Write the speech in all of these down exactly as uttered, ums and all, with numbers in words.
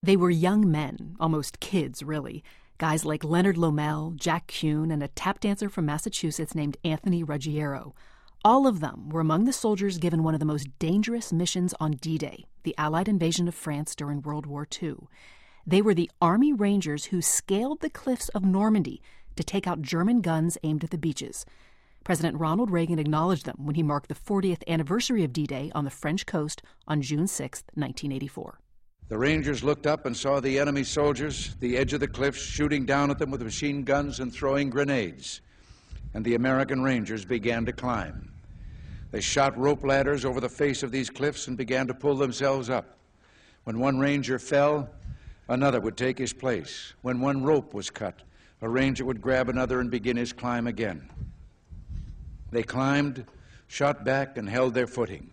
They were young men, almost kids, really. Guys like Leonard Lomel, Jack Kuhn, and a tap dancer from Massachusetts named Anthony Ruggiero. All of them were among the soldiers given one of the most dangerous missions on D-Day, the Allied invasion of France during World War Two. They were the Army Rangers who scaled the cliffs of Normandy to take out German guns aimed at the beaches. President Ronald Reagan acknowledged them when he marked the fortieth anniversary of D-Day on the French coast on June sixth, nineteen eighty-four. The Rangers looked up and saw the enemy soldiers, the edge of the cliffs, shooting down at them with machine guns and throwing grenades. And the American Rangers began to climb. They shot rope ladders over the face of these cliffs and began to pull themselves up. When one Ranger fell, another would take his place. When one rope was cut, a Ranger would grab another and begin his climb again. They climbed, shot back, and held their footing.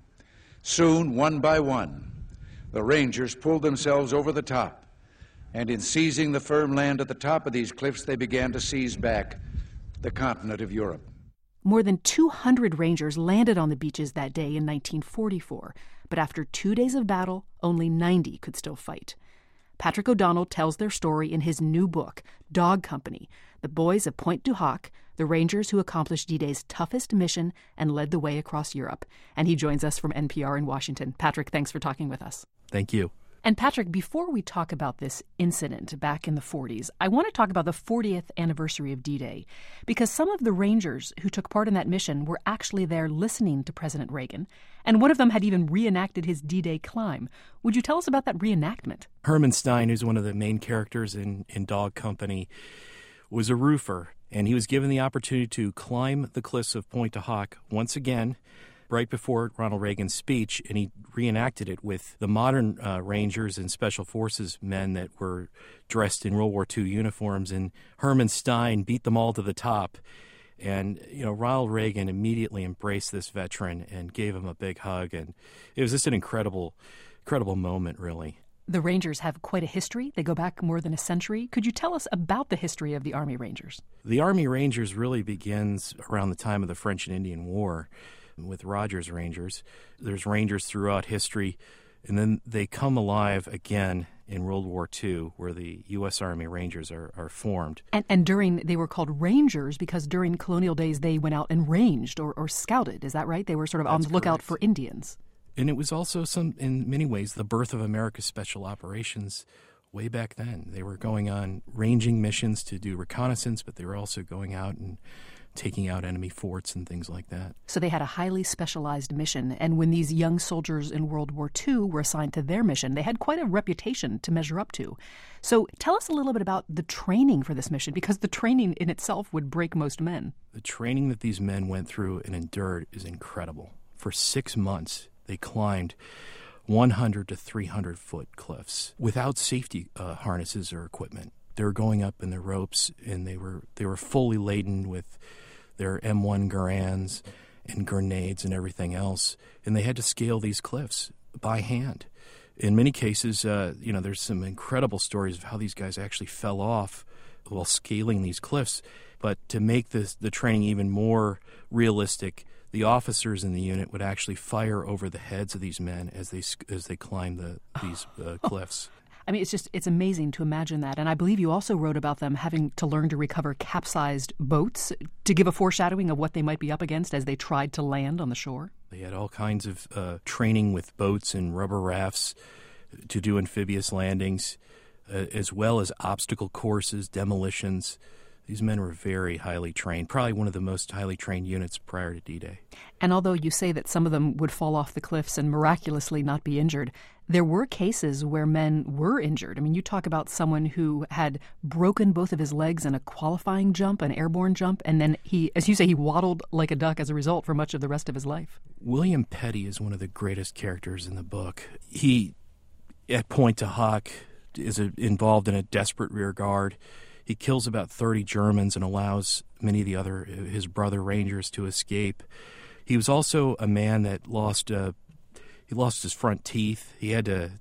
Soon, one by one, the Rangers pulled themselves over the top, and in seizing the firm land at the top of these cliffs, they began to seize back the continent of Europe. More than two hundred Rangers landed on the beaches that day in nineteen forty-four, but after two days of battle, only ninety could still fight. Patrick O'Donnell tells their story in his new book, Dog Company, The Boys of Pointe du Hoc, the Rangers who accomplished D-Day's toughest mission and led the way across Europe. And he joins us from N P R in Washington. Patrick, thanks for talking with us. Thank you. And Patrick, before we talk about this incident back in the forties, I want to talk about the fortieth anniversary of D-Day, because some of the Rangers who took part in that mission were actually there listening to President Reagan, and one of them had even reenacted his D-Day climb. Would you tell us about that reenactment? Herman Stein, who's one of the main characters in, in Dog Company, was a roofer, and he was given the opportunity to climb the cliffs of Pointe du Hoc once again, right before Ronald Reagan's speech, and he reenacted it with the modern uh, Rangers and Special Forces men that were dressed in World War Two uniforms, and Herman Stein beat them all to the top. And, you know, Ronald Reagan immediately embraced this veteran and gave him a big hug, and it was just an incredible, incredible moment, really. The Rangers have quite a history. They go back more than a century. Could you tell us about the history of the Army Rangers? The Army Rangers really begins around the time of the French and Indian War with Rogers Rangers. There's Rangers throughout history, and then they come alive again in World War Two, where the U S Army Rangers are, are formed. And, and during, they were called Rangers because during colonial days they went out and ranged or, or scouted. Is that right? They were sort of That's on the lookout correct. for Indians. And it was also, some, in many ways, the birth of America's Special Operations way back then. They were going on ranging missions to do reconnaissance, but they were also going out and taking out enemy forts and things like that. So they had a highly specialized mission, and when these young soldiers in World War Two were assigned to their mission, they had quite a reputation to measure up to. So tell us a little bit about the training for this mission, because the training in itself would break most men. The training that these men went through and endured is incredible. For six months, they climbed one hundred to three hundred foot cliffs without safety uh, harnesses or equipment. They were going up in their ropes, and they were they were fully laden with their M one Garands and grenades and everything else, and they had to scale these cliffs by hand. In many cases, uh, you know, there's some incredible stories of how these guys actually fell off while scaling these cliffs. But to make this the training even more realistic, the officers in the unit would actually fire over the heads of these men as they as they climbed the, these uh, cliffs. I mean, it's just, it's amazing to imagine that. And I believe you also wrote about them having to learn to recover capsized boats to give a foreshadowing of what they might be up against as they tried to land on the shore. They had all kinds of uh, training with boats and rubber rafts to do amphibious landings, uh, as well as obstacle courses, demolitions. These men were very highly trained, probably one of the most highly trained units prior to D-Day. And although you say that some of them would fall off the cliffs and miraculously not be injured, there were cases where men were injured. I mean, you talk about someone who had broken both of his legs in a qualifying jump, an airborne jump, and then he, as you say, he waddled like a duck as a result for much of the rest of his life. William Petty is one of the greatest characters in the book. He, at Pointe du Hoc, is a, involved in a desperate rear guard. He kills about thirty Germans and allows many of the other, his brother Rangers, to escape. He was also a man that lost, uh, he lost his front teeth. He had to,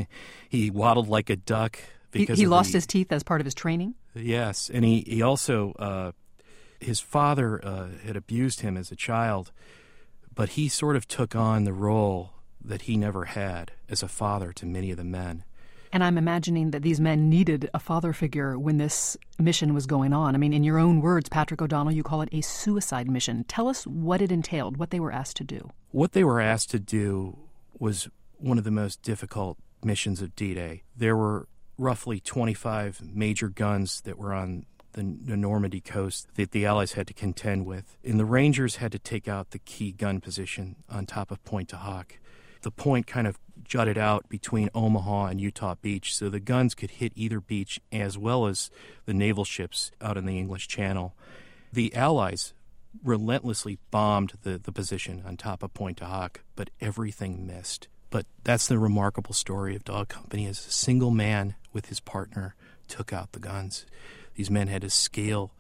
he waddled like a duck. Because He, he lost the, his teeth as part of his training? Yes, and he, he also, uh, his father uh, had abused him as a child, but he sort of took on the role that he never had as a father to many of the men. And I'm imagining that these men needed a father figure when this mission was going on. I mean, in your own words, Patrick O'Donnell, you call it a suicide mission. Tell us what it entailed, what they were asked to do. What they were asked to do was one of the most difficult missions of D-Day. There were roughly twenty-five major guns that were on the, the Normandy coast that the Allies had to contend with. And the Rangers had to take out the key gun position on top of Pointe du Hoc. The point kind of jutted out between Omaha and Utah Beach, so the guns could hit either beach as well as the naval ships out in the English Channel. The Allies relentlessly bombed the, the position on top of Pointe du Hoc, but everything missed. But that's the remarkable story of Dog Company, as a single man with his partner took out the guns. These men had to scale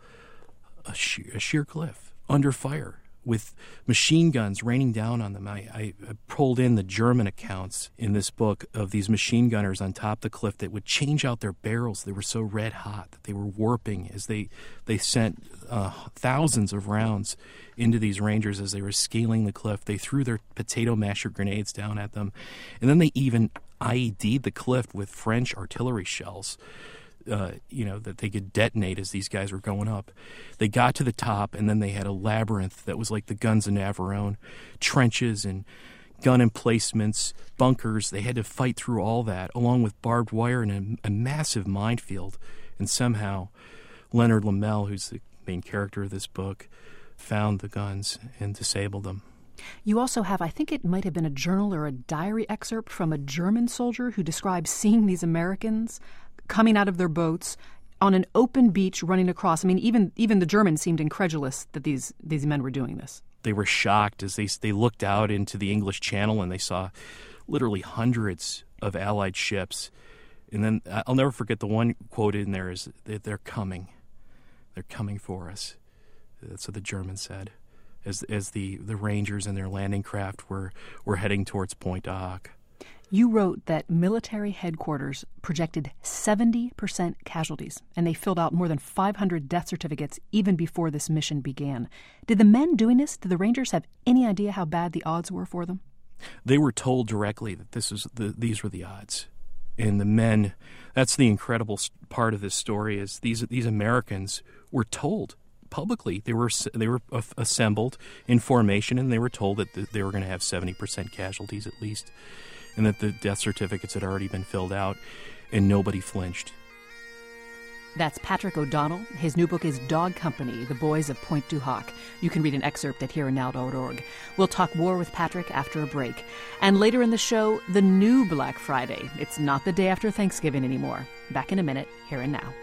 a sheer, a sheer cliff under fire with machine guns raining down on them. I, I, I pulled in the German accounts in this book of these machine gunners on top of the cliff that would change out their barrels. They were so red hot that they were warping as they, they sent uh, thousands of rounds into these Rangers as they were scaling the cliff. They threw their potato masher grenades down at them. And then they even I E D'd the cliff with French artillery shells. Uh, you know, that they could detonate as these guys were going up. They got to the top, and then they had a labyrinth that was like the guns of Navarone, trenches and gun emplacements, bunkers. They had to fight through all that, along with barbed wire and a, a massive minefield. And somehow, Leonard Lamel, who's the main character of this book, found the guns and disabled them. You also have, I think it might have been a journal or a diary excerpt from a German soldier who describes seeing these Americans coming out of their boats on an open beach running across. I mean, even even the Germans seemed incredulous that these these men were doing this. They were shocked as they they looked out into the English Channel and they saw literally hundreds of Allied ships. And then I'll never forget the one quote in there is that they're coming. They're coming for us. That's what the Germans said as as the, the Rangers and their landing craft were, were heading towards Pointe du Hoc. You wrote that military headquarters projected seventy percent casualties, and they filled out more than five hundred death certificates even before this mission began. Did the men doing this, did the Rangers have any idea how bad the odds were for them? They were told directly that this was the, these were the odds. And the men, that's the incredible part of this story, is these these Americans were told publicly. They were they were assembled in formation, and they were told that they were going to have seventy percent casualties at least, and that the death certificates had already been filled out, and nobody flinched. That's Patrick O'Donnell. His new book is Dog Company, The Boys of Pointe du Hoc. You can read an excerpt at here and now dot org. We'll talk war with Patrick after a break. And later in the show, the new Black Friday. It's not the day after Thanksgiving anymore. Back in a minute, here and now.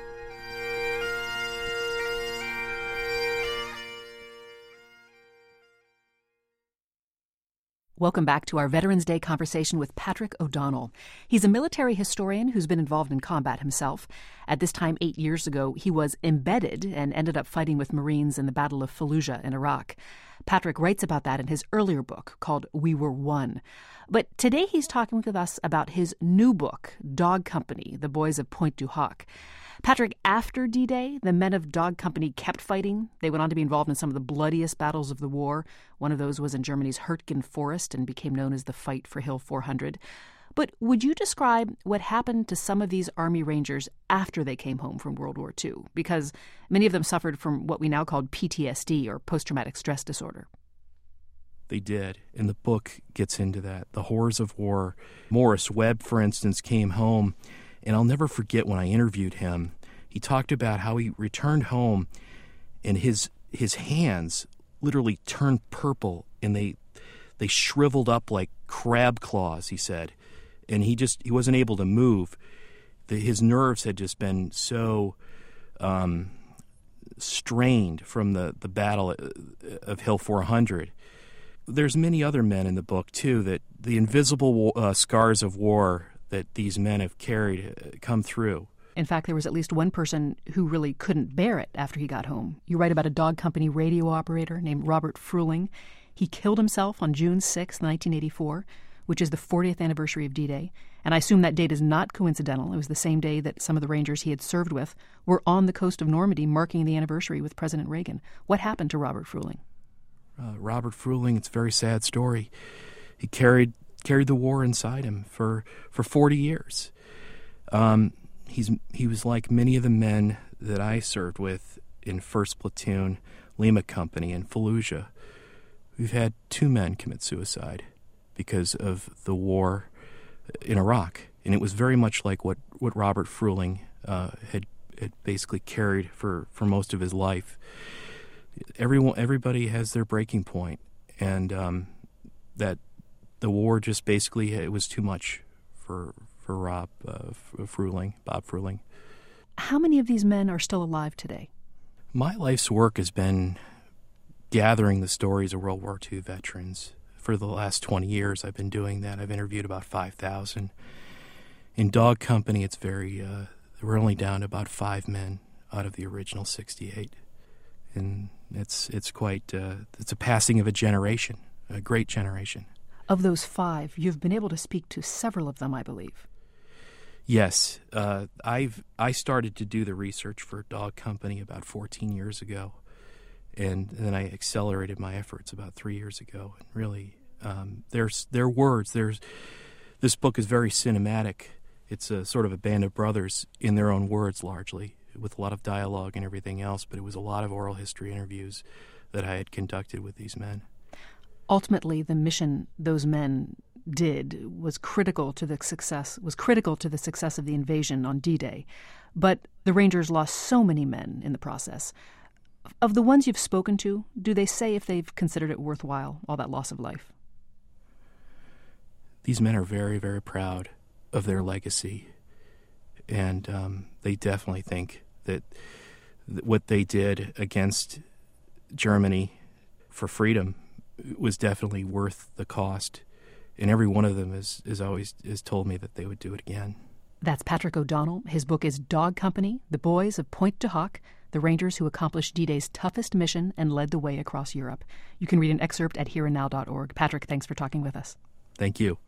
Welcome back to our Veterans Day conversation with Patrick O'Donnell. He's a military historian who's been involved in combat himself. At this time, eight years ago, he was embedded and ended up fighting with Marines in the Battle of Fallujah in Iraq. Patrick writes about that in his earlier book called We Were One. But today he's talking with us about his new book, Dog Company, The Boys of Pointe du Hoc. Patrick, after D-Day, the men of Dog Company kept fighting. They went on to be involved in some of the bloodiest battles of the war. One of those was in Germany's Hürtgen Forest and became known as the Fight for Hill four hundred. But would you describe what happened to some of these Army Rangers after they came home from World War Two? Because many of them suffered from what we now call P T S D, or post-traumatic stress disorder. They did, and the book gets into that. The horrors of war. Morris Webb, for instance, came home, and I'll never forget when I interviewed him, he talked about how he returned home and his his hands literally turned purple and they they shriveled up like crab claws, he said. And he just he wasn't able to move. The, his nerves had just been so um, strained from the, the battle of Hill four hundred. There's many other men in the book, too, that the invisible uh, scars of war that these men have carried come through. In fact, there was at least one person who really couldn't bear it after he got home. You write about a Dog Company radio operator named Robert Fruehling. He killed himself on June sixth, nineteen eighty-four, which is the fortieth anniversary of D-Day. And I assume that date is not coincidental. It was the same day that some of the Rangers he had served with were on the coast of Normandy marking the anniversary with President Reagan. What happened to Robert Fruehling? Uh, Robert Fruehling, it's a very sad story. He carried carried the war inside him for, for forty years. Um, he's he was like many of the men that I served with in first Platoon, Lima Company, in Fallujah. We've had two men commit suicide because of the war in Iraq, and it was very much like what, what Robert Fruehling uh, had, had basically carried for, for most of his life. Everyone, everybody has their breaking point, and um, that the war just basically, it was too much for for Rob uh, Fruehling, Bob Fruehling. How many of these men are still alive today? My life's work has been gathering the stories of World War Two veterans. For the last twenty years, I've been doing that. I've interviewed about five thousand. In Dog Company, it's very, uh, we're only down to about five men out of the original sixty-eight. And it's it's quite, uh, it's a passing of a generation, a great generation. Of those five, you've been able to speak to several of them, I believe. Yes. Uh, I've I started to do the research for Dog Company about fourteen years ago. And then I accelerated my efforts about three years ago. And really, um, there's their words. There's this book is very cinematic. It's a sort of a band of brothers in their own words, largely, with a lot of dialogue and everything else. But it was a lot of oral history interviews that I had conducted with these men. Ultimately, the mission those men did was critical to the success was critical to the success of the invasion on D-Day. But the Rangers lost so many men in the process. Of the ones you've spoken to, do they say if they've considered it worthwhile, all that loss of life? These men are very, very proud of their legacy. And um, they definitely think that, that what they did against Germany for freedom was definitely worth the cost. And every one of them has, has always has told me that they would do it again. That's Patrick O'Donnell. His book is Dog Company, The Boys of Pointe du Hoc, the Rangers who accomplished D-Day's toughest mission and led the way across Europe. You can read an excerpt at here and now dot org. Patrick, thanks for talking with us. Thank you.